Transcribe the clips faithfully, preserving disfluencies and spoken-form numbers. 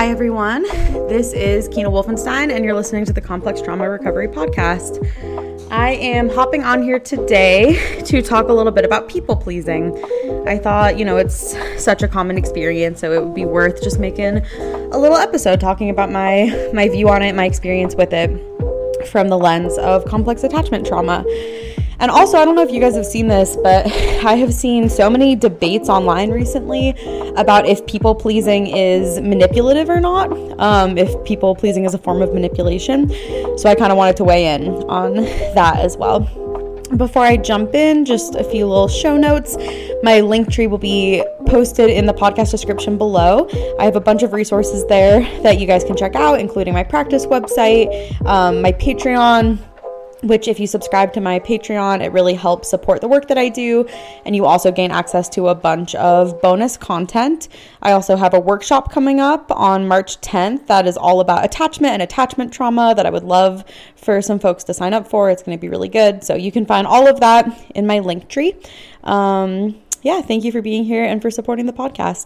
Hi, everyone. This is Kina Wolfenstein, and you're listening to the Complex Trauma Recovery Podcast. I am hopping on here today to talk a little bit about people pleasing. I thought, you know, it's such a common experience, so it would be worth just making a little episode talking about my, my view on it, my experience with it from the lens of complex attachment trauma. And also, I don't know if you guys have seen this, but I have seen so many debates online recently about if people pleasing is manipulative or not, um, if people pleasing is a form of manipulation. So I kind of wanted to weigh in on that as well. Before I jump in, just a few little show notes. My link tree will be posted in the podcast description below. I have a bunch of resources there that you guys can check out, including my practice website, um, my Patreon, which if you subscribe to my Patreon, it really helps support the work that I do. And you also gain access to a bunch of bonus content. I also have a workshop coming up on March tenth that is all about attachment and attachment trauma that I would love for some folks to sign up for. It's going to be really good. So you can find all of that in my link tree. Um, yeah, thank you for being here and for supporting the podcast.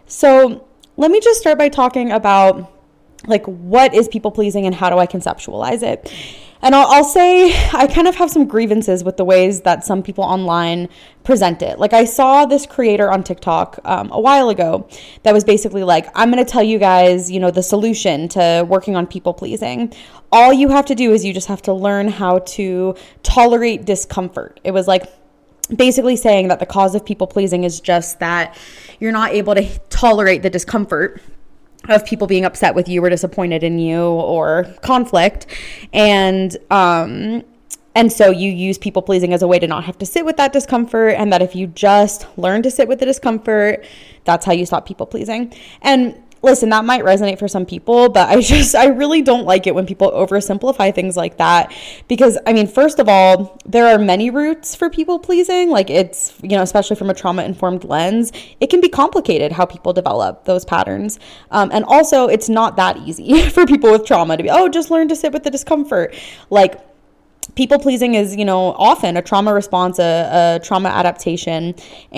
So let me just start by talking about like what is people pleasing and how do I conceptualize it? And I'll, I'll say I kind of have some grievances with the ways that some people online present it. Like I saw this creator on TikTok um, a while ago that was basically like, I'm going to tell you guys, you know, the solution to working on people pleasing. All you have to do is you just have to learn how to tolerate discomfort. It was like basically saying that the cause of people pleasing is just that you're not able to tolerate the discomfort of people being upset with you or disappointed in you or conflict. And, um, and so you use people pleasing as a way to not have to sit with that discomfort. And that if you just learn to sit with the discomfort, that's how you stop people pleasing. And listen, that might resonate for some people, but I just, I really don't like it when people oversimplify things like that. Because, I mean, first of all, there are many routes for people pleasing. Like it's, you know, especially from a trauma-informed lens, it can be complicated how people develop those patterns. Um, and also, it's not that easy for people with trauma to be, oh, just learn to sit with the discomfort. Like, people pleasing is, you know, often a trauma response, a, a trauma adaptation,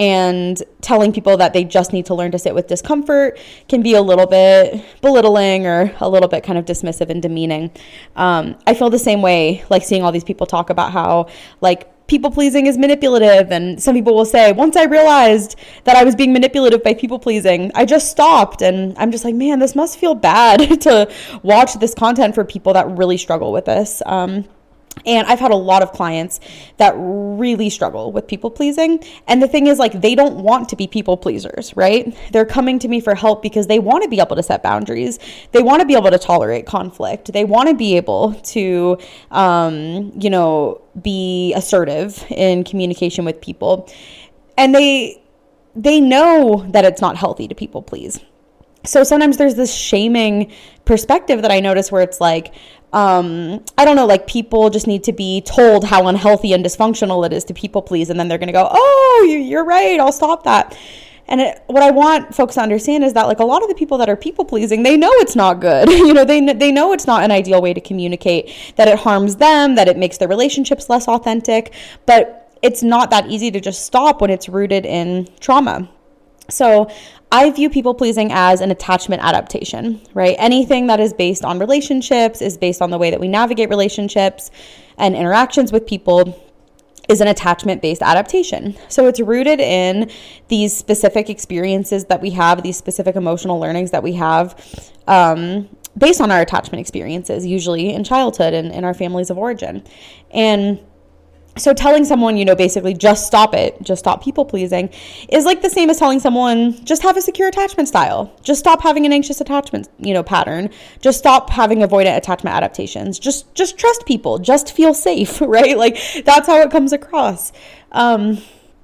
and telling people that they just need to learn to sit with discomfort can be a little bit belittling or a little bit kind of dismissive and demeaning. Um, I feel the same way, like seeing all these people talk about how like people pleasing is manipulative. And some people will say, once I realized that I was being manipulative by people pleasing, I just stopped. And I'm just like, man, this must feel bad to watch this content for people that really struggle with this. Um, And I've had a lot of clients that really struggle with people pleasing. And the thing is, like, they don't want to be people pleasers, right? They're coming to me for help because they want to be able to set boundaries. They want to be able to tolerate conflict. They want to be able to, um, you know, be assertive in communication with people. And they, they know that it's not healthy to people please. So sometimes there's this shaming perspective that I notice where it's like, um, I don't know, like people just need to be told how unhealthy and dysfunctional it is to people please. And then they're going to go, oh, you're right, I'll stop that. And it, what I want folks to understand is that like a lot of the people that are people pleasing, they know it's not good. you know, they, they know it's not an ideal way to communicate, that it harms them, that it makes their relationships less authentic. But it's not that easy to just stop when it's rooted in trauma. So I view people pleasing as an attachment adaptation, right? Anything that is based on relationships, is based on the way that we navigate relationships and interactions with people, is an attachment-based adaptation. So it's rooted in these specific experiences that we have, these specific emotional learnings that we have, um, based on our attachment experiences, usually in childhood and in our families of origin. And so telling someone, you know, basically just stop it, just stop people pleasing is like the same as telling someone just have a secure attachment style, just stop having an anxious attachment, you know, pattern, just stop having avoidant attachment adaptations, just, just trust people, just feel safe, right? Like that's how it comes across. Um,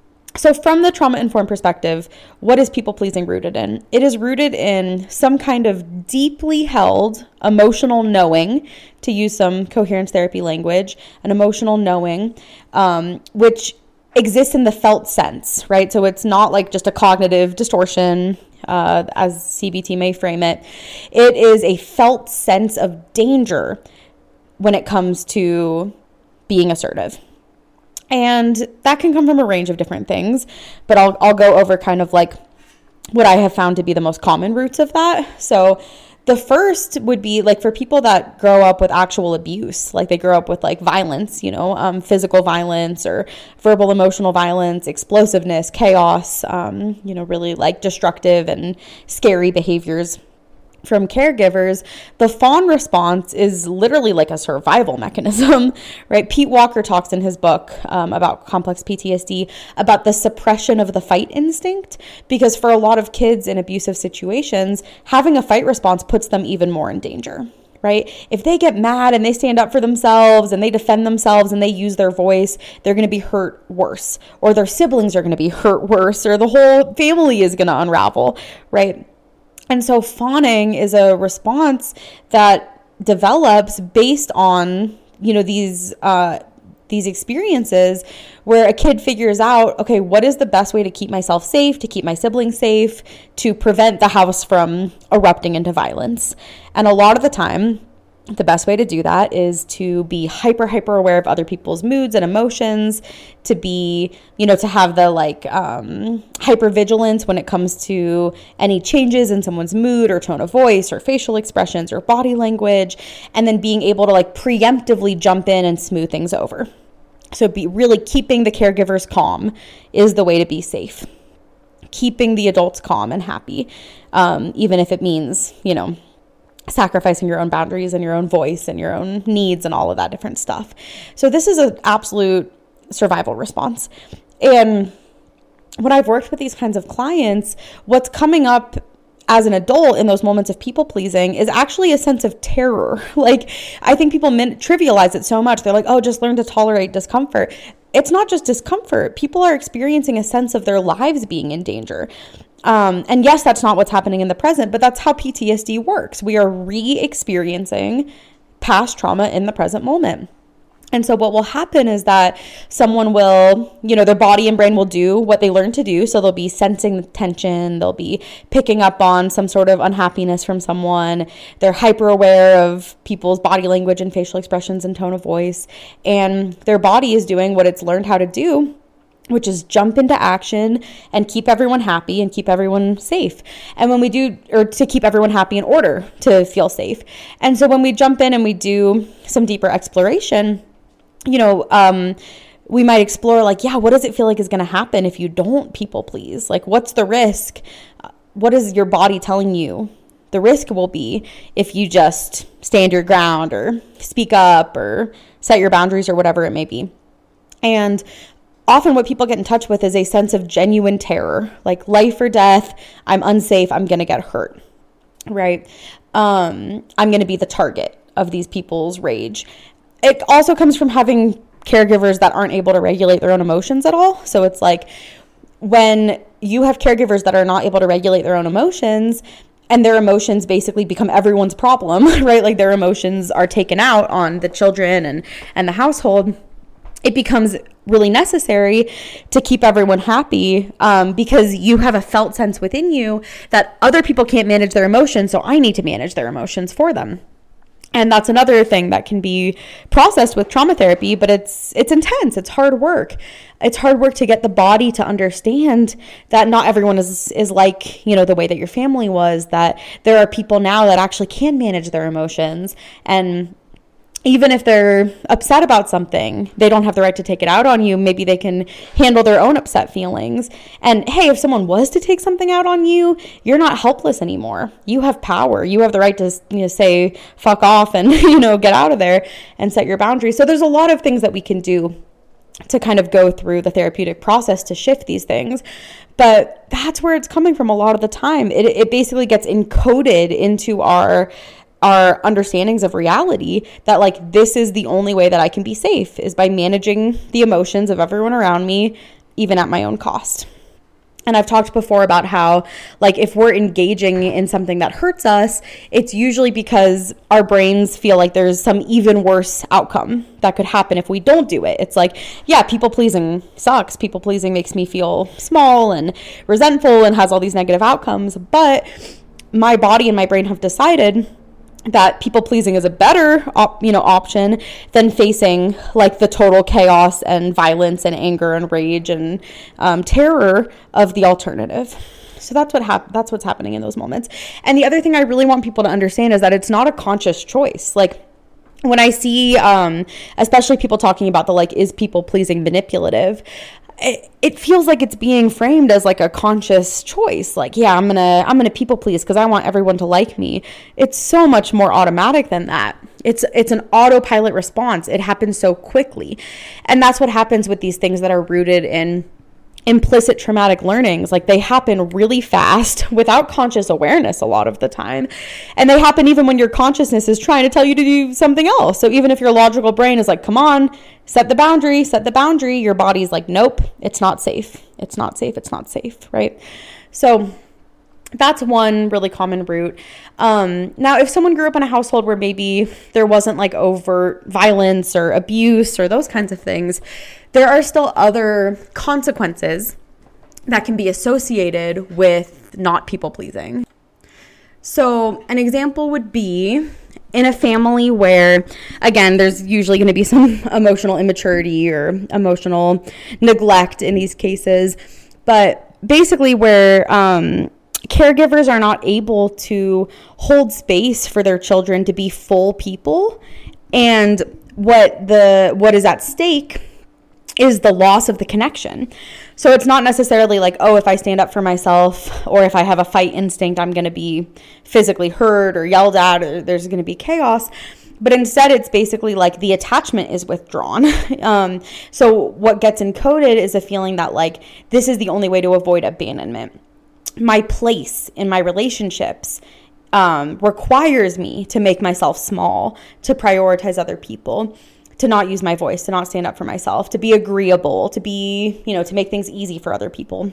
So from the trauma-informed perspective, what is people-pleasing rooted in? It is rooted in some kind of deeply held emotional knowing, to use some coherence therapy language, an emotional knowing, um, which exists in the felt sense, right? So it's not like just a cognitive distortion, uh, as C B T may frame it. It is a felt sense of danger when it comes to being assertive. And that can come from a range of different things, but I'll I'll go over kind of like what I have found to be the most common roots of that. So The first would be like for people that grow up with actual abuse, like they grow up with like violence, you know, um, physical violence or verbal, emotional violence, explosiveness, chaos, um, you know, really like destructive and scary behaviors from caregivers. The fawn response is literally like a survival mechanism, right? Pete Walker talks in his book um, about complex P T S D about the suppression of the fight instinct, because for a lot of kids in abusive situations, having a fight response puts them even more in danger, right? If they get mad and they stand up for themselves and they defend themselves and they use their voice, they're going to be hurt worse, or their siblings are going to be hurt worse, or the whole family is going to unravel, right? And so fawning is a response that develops based on, you know, these uh, these experiences where a kid figures out, okay, what is the best way to keep myself safe, to keep my siblings safe, to prevent the house from erupting into violence. And a lot of the time, the best way to do that is to be hyper, hyper aware of other people's moods and emotions, to be, you know, to have the like um, hyper vigilance when it comes to any changes in someone's mood or tone of voice or facial expressions or body language, and then being able to like preemptively jump in and smooth things over. So be really keeping the caregivers calm is the way to be safe. Keeping the adults calm and happy, um, even if it means, you know, sacrificing your own boundaries and your own voice and your own needs and all of that different stuff. So this is an absolute survival response. And when I've worked with these kinds of clients, what's coming up as an adult in those moments of people pleasing is actually a sense of terror. Like, I think people min- trivialize it so much. They're like, oh, just learn to tolerate discomfort. It's not just discomfort. People are experiencing a sense of their lives being in danger. Um, and yes, that's not what's happening in the present, but that's how P T S D works. We are re-experiencing past trauma in the present moment. And so what will happen is that someone will, you know, their body and brain will do what they learn to do. So they'll be sensing the tension. They'll be picking up on some sort of unhappiness from someone. They're hyper aware of people's body language and facial expressions and tone of voice. And their body is doing what it's learned how to do, which is jump into action and keep everyone happy and keep everyone safe. And when we do, or to keep everyone happy in order to feel safe. And so when we jump in and we do some deeper exploration, you know, um, we might explore like, yeah, what does it feel like is going to happen if you don't people please? Like, what's the risk? What is your body telling you the risk will be if you just stand your ground or speak up or set your boundaries or whatever it may be? And often what people get in touch with is a sense of genuine terror, like life or death. I'm unsafe. I'm going to get hurt, right? Um, I'm going to be the target of these people's rage. It also comes from having caregivers that aren't able to regulate their own emotions at all. So it's like when you have caregivers that are not able to regulate their own emotions, and their emotions basically become everyone's problem, right? Like their emotions are taken out on the children and, and the household. It becomes really necessary to keep everyone happy um, because you have a felt sense within you that other people can't manage their emotions, so I need to manage their emotions for them. And that's another thing that can be processed with trauma therapy, but it's it's intense. It's hard work. It's hard work to get the body to understand that not everyone is is like, you know, the way that your family was, that there are people now that actually can manage their emotions. And even if they're upset about something, they don't have the right to take it out on you. Maybe they can handle their own upset feelings. And hey, if someone was to take something out on you, you're not helpless anymore. You have power. You have the right to, you know, say fuck off and, you know, get out of there and set your boundaries. So there's a lot of things that we can do to kind of go through the therapeutic process to shift these things. But that's where it's coming from a lot of the time. It, it basically gets encoded into our our understandings of reality that like, this is the only way that I can be safe is by managing the emotions of everyone around me, even at my own cost. And I've talked before about how, like, if we're engaging in something that hurts us, it's usually because our brains feel like there's some even worse outcome that could happen if we don't do it. It's like, yeah, people pleasing sucks. People pleasing makes me feel small and resentful and has all these negative outcomes. But my body and my brain have decided that people pleasing is a better op, you know, option than facing like the total chaos and violence and anger and rage and um, terror of the alternative. So that's what hap- that's what's happening in those moments. And the other thing I really want people to understand is that it's not a conscious choice. Like, when I see, um, especially people talking about the, like, is people pleasing manipulative, it, it feels like it's being framed as like a conscious choice. Like, yeah, I'm going to, I'm going to people please because I want everyone to like me. It's so much more automatic than that. It's, it's an autopilot response. It happens so quickly. And that's what happens with these things that are rooted in implicit traumatic learnings. Like, they happen really fast without conscious awareness a lot of the time. And they happen even when your consciousness is trying to tell you to do something else. So even if your logical brain is like, come on, set the boundary, set the boundary, your body's like, nope, it's not safe. It's not safe. It's not safe. Right. So that's one really common root. Um, now, if someone grew up in a household where maybe there wasn't like overt violence or abuse or those kinds of things, there are still other consequences that can be associated with not people pleasing. So an example would be in a family where, again, there's usually going to be some emotional immaturity or emotional neglect in these cases, but basically where, um, caregivers are not able to hold space for their children to be full people. And what the what is at stake is the loss of the connection. So it's not necessarily like, oh, if I stand up for myself or if I have a fight instinct, I'm going to be physically hurt or yelled at or there's going to be chaos. But instead, it's basically like the attachment is withdrawn. um, so what gets encoded is a feeling that like, this is the only way to avoid abandonment. My place in my relationships um, requires me to make myself small, to prioritize other people, to not use my voice, to not stand up for myself, to be agreeable, to be, you know, to make things easy for other people.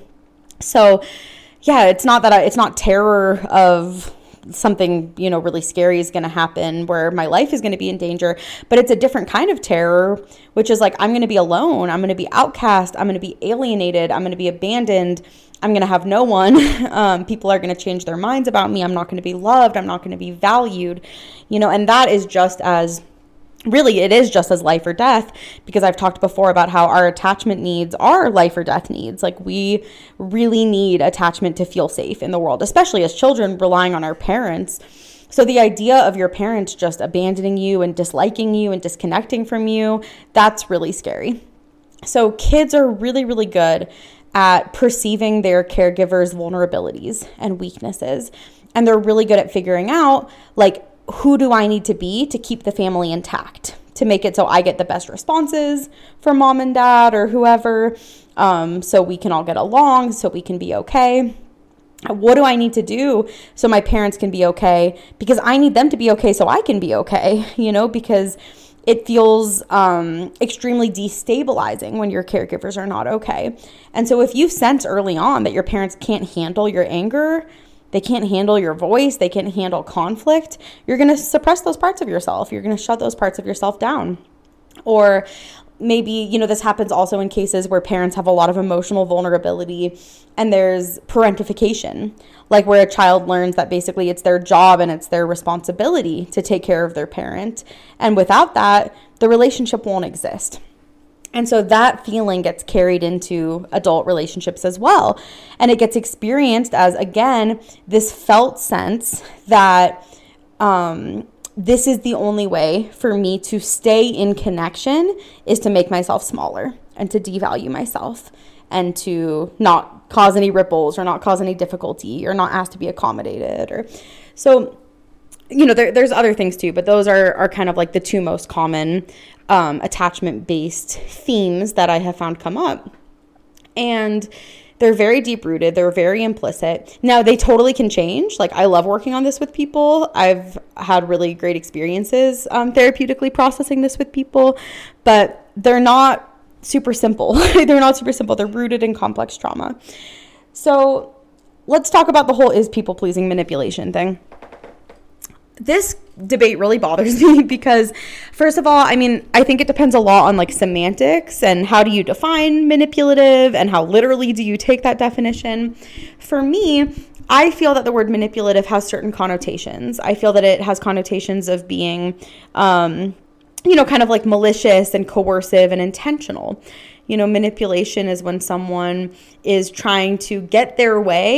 So yeah, it's not that I, it's not terror of something, you know, really scary is going to happen where my life is going to be in danger, but it's a different kind of terror, which is like, I'm going to be alone. I'm going to be outcast. I'm going to be alienated. I'm going to be abandoned. I'm going to have no one. Um, people are going to change their minds about me. I'm not going to be loved. I'm not going to be valued, you know, and that is just as really, it is just as life or death, because I've talked before about how our attachment needs are life or death needs. Like, we really need attachment to feel safe in the world, especially as children relying on our parents. So the idea of your parents just abandoning you and disliking you and disconnecting from you, that's really scary. So kids are really, really good at perceiving their caregivers' vulnerabilities and weaknesses. And they're really good at figuring out, like, who do I need to be to keep the family intact, to make it so I get the best responses from mom and dad or whoever, um, so we can all get along, so we can be okay. What do I need to do so my parents can be okay? Because I need them to be okay so I can be okay, you know, because it feels um, extremely destabilizing when your caregivers are not okay. And so if you sense early on that your parents can't handle your anger, they can't handle your voice, they can't handle conflict, you're going to suppress those parts of yourself. You're going to shut those parts of yourself down. Or maybe, you know, this happens also in cases where parents have a lot of emotional vulnerability and there's parentification, like where a child learns that basically it's their job and it's their responsibility to take care of their parent. And without that, the relationship won't exist. And so that feeling gets carried into adult relationships as well. And it gets experienced as, again, this felt sense that um, this is the only way for me to stay in connection is to make myself smaller and to devalue myself and to not cause any ripples or not cause any difficulty or not ask to be accommodated. Or so, you know, there, there's other things too, but those are, are kind of like the two most common um, attachment-based themes that I have found come up. And they're very deep-rooted. They're very implicit. Now, they totally can change. Like, I love working on this with people. I've had really great experiences um, therapeutically processing this with people, but they're not super simple. They're not super simple. They're rooted in complex trauma. So let's talk about the whole is people-pleasing manipulation thing. This debate really bothers me because, first of all, I mean, I think it depends a lot on like semantics and how do you define manipulative and how literally do you take that definition. For me, I feel that the word manipulative has certain connotations. I feel that it has connotations of being, um, you know, kind of like malicious and coercive and intentional. You know, manipulation is when someone is trying to get their way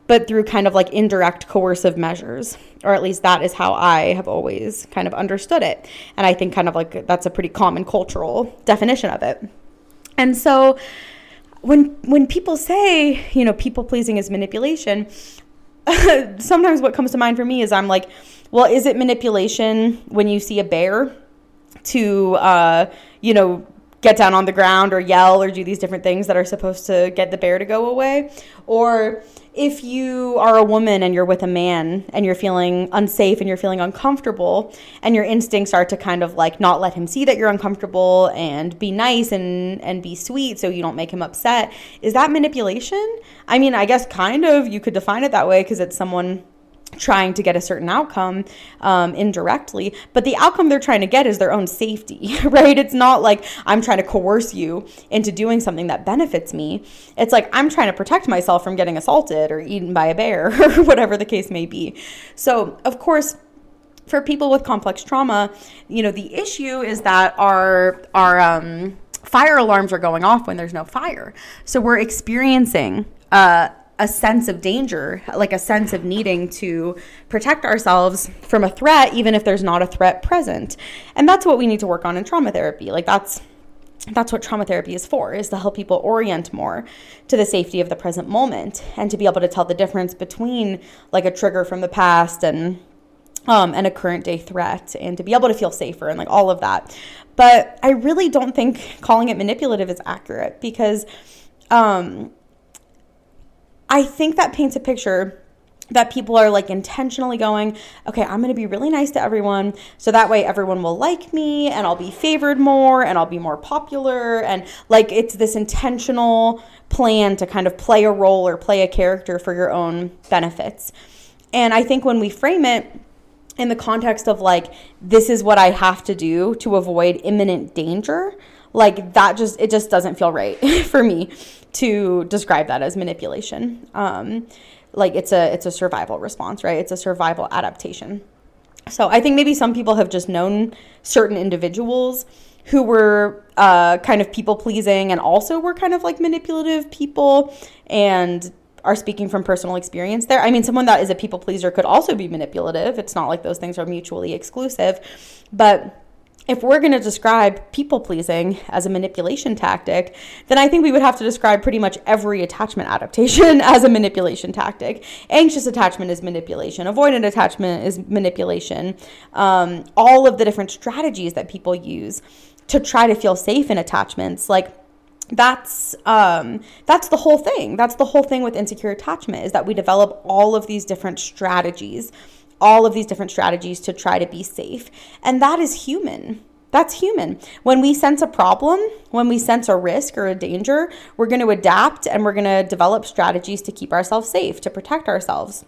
but through kind of like indirect coercive measures, or at least that is how I have always kind of understood it. And I think kind of like that's a pretty common cultural definition of it. And so when when people say, you know, people pleasing is manipulation, sometimes what comes to mind for me is I'm like, well, is it manipulation when you see a bear to, uh, you know, get down on the ground or yell or do these different things that are supposed to get the bear to go away? Or if you are a woman and you're with a man and you're feeling unsafe and you're feeling uncomfortable and your instincts are to kind of like not let him see that you're uncomfortable and be nice and, and be sweet so you don't make him upset, is that manipulation? I mean, I guess kind of you could define it that way because it's someone trying to get a certain outcome um, indirectly, but the outcome they're trying to get is their own safety, right? It's not like I'm trying to coerce you into doing something that benefits me. It's like I'm trying to protect myself from getting assaulted or eaten by a bear or whatever the case may be. So, of course, for people with complex trauma, you know, the issue is that our our um, fire alarms are going off when there's no fire. So we're experiencing uh a sense of danger, like a sense of needing to protect ourselves from a threat, even if there's not a threat present. And that's what we need to work on in trauma therapy. Like that's, that's what trauma therapy is for, is to help people orient more to the safety of the present moment and to be able to tell the difference between like a trigger from the past and, um, and a current day threat, and to be able to feel safer and like all of that. But I really don't think calling it manipulative is accurate because, um, I think that paints a picture that people are like intentionally going, okay, I'm going to be really nice to everyone so that way everyone will like me and I'll be favored more and I'll be more popular. And like it's this intentional plan to kind of play a role or play a character for your own benefits. And I think when we frame it in the context of like, this is what I have to do to avoid imminent danger, like that just, it just doesn't feel right for me to describe that as manipulation. Um, like it's a, it's a survival response, right? It's a survival adaptation. So I think maybe some people have just known certain individuals who were uh, kind of people pleasing and also were kind of like manipulative people and are speaking from personal experience there. I mean, someone that is a people pleaser could also be manipulative. It's not like those things are mutually exclusive, but if we're going to describe people pleasing as a manipulation tactic, then I think we would have to describe pretty much every attachment adaptation as a manipulation tactic. Anxious attachment is manipulation. Avoidant attachment is manipulation. Um, all of the different strategies that people use to try to feel safe in attachments, like that's um, that's the whole thing. That's the whole thing with insecure attachment, is that we develop all of these different strategies all of these different strategies to try to be safe. And that is human. That's human. When we sense a problem, when we sense a risk or a danger, we're going to adapt and we're going to develop strategies to keep ourselves safe, to protect ourselves.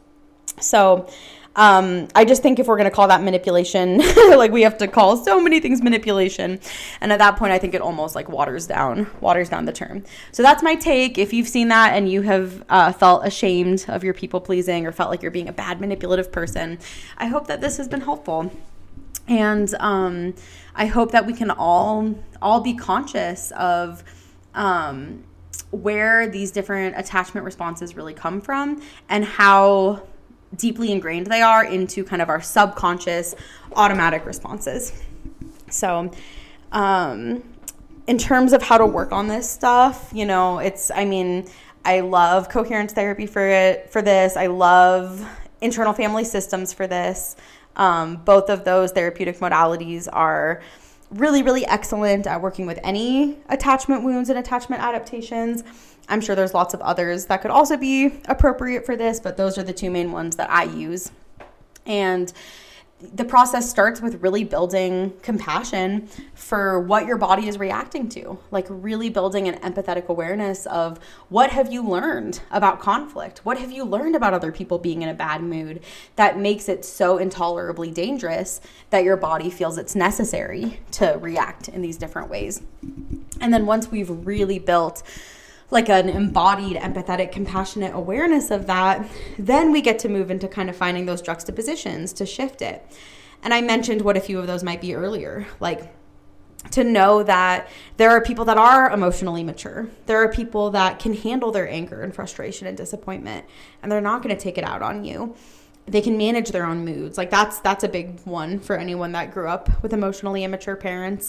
So um, I just think if we're going to call that manipulation, like we have to call so many things manipulation. And at that point, I think it almost like waters down, waters down the term. So that's my take. If you've seen that and you have uh, felt ashamed of your people pleasing or felt like you're being a bad manipulative person, I hope that this has been helpful. And um, I hope that we can all, all be conscious of um, where these different attachment responses really come from and how deeply ingrained they are into kind of our subconscious automatic responses. So um, in terms of how to work on this stuff, you know, it's, I mean, I love coherence therapy for it, for this. I love internal family systems for this. Um, both of those therapeutic modalities are really, really excellent at working with any attachment wounds and attachment adaptations. I'm sure there's lots of others that could also be appropriate for this, but those are the two main ones that I use. And the process starts with really building compassion for what your body is reacting to, like really building an empathetic awareness of what have you learned about conflict? What have you learned about other people being in a bad mood that makes it so intolerably dangerous that your body feels it's necessary to react in these different ways? And then once we've really built like an embodied, empathetic, compassionate awareness of that, then we get to move into kind of finding those juxtapositions to shift it. And I mentioned what a few of those might be earlier, like to know that there are people that are emotionally mature. There are people that can handle their anger and frustration and disappointment, and they're not going to take it out on you. They can manage their own moods. Like that's that's a big one for anyone that grew up with emotionally immature parents.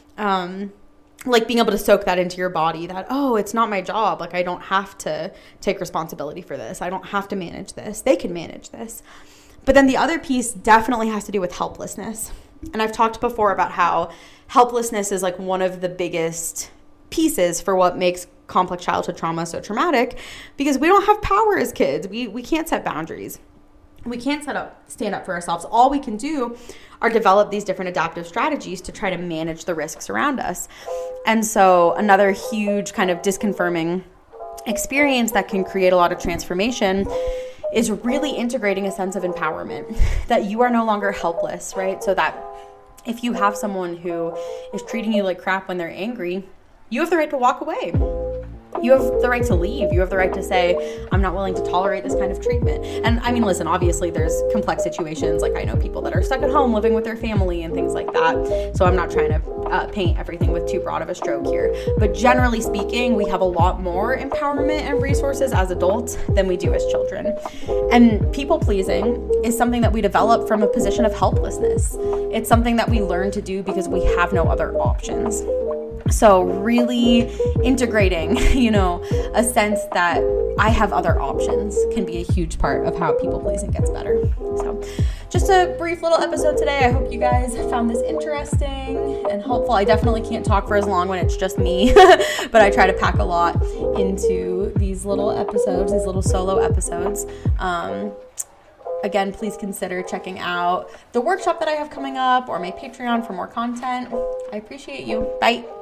Um, like being able to soak that into your body that, oh, it's not my job. Like I don't have to take responsibility for this. I don't have to manage this. They can manage this. But then the other piece definitely has to do with helplessness. And I've talked before about how helplessness is like one of the biggest pieces for what makes complex childhood trauma so traumatic, because we don't have power as kids. We we can't set boundaries. We can't set up, stand up for ourselves. All we can do are develop these different adaptive strategies to try to manage the risks around us. And so another huge kind of disconfirming experience that can create a lot of transformation is really integrating a sense of empowerment, that you are no longer helpless, right? So that if you have someone who is treating you like crap when they're angry, you have the right to walk away. You have the right to leave. You have the right to say, I'm not willing to tolerate this kind of treatment. And I mean, listen, obviously there's complex situations. Like I know people that are stuck at home living with their family and things like that. So I'm not trying to uh, paint everything with too broad of a stroke here. But generally speaking, we have a lot more empowerment and resources as adults than we do as children. And people pleasing is something that we develop from a position of helplessness. It's something that we learn to do because we have no other options. So really integrating, you know, a sense that I have other options can be a huge part of how people pleasing gets better. So just a brief little episode today. I hope you guys found this interesting and helpful. I definitely can't talk for as long when it's just me, but I try to pack a lot into these little episodes, these little solo episodes. Um, Again, please consider checking out the workshop that I have coming up or my Patreon for more content. I appreciate you. Bye.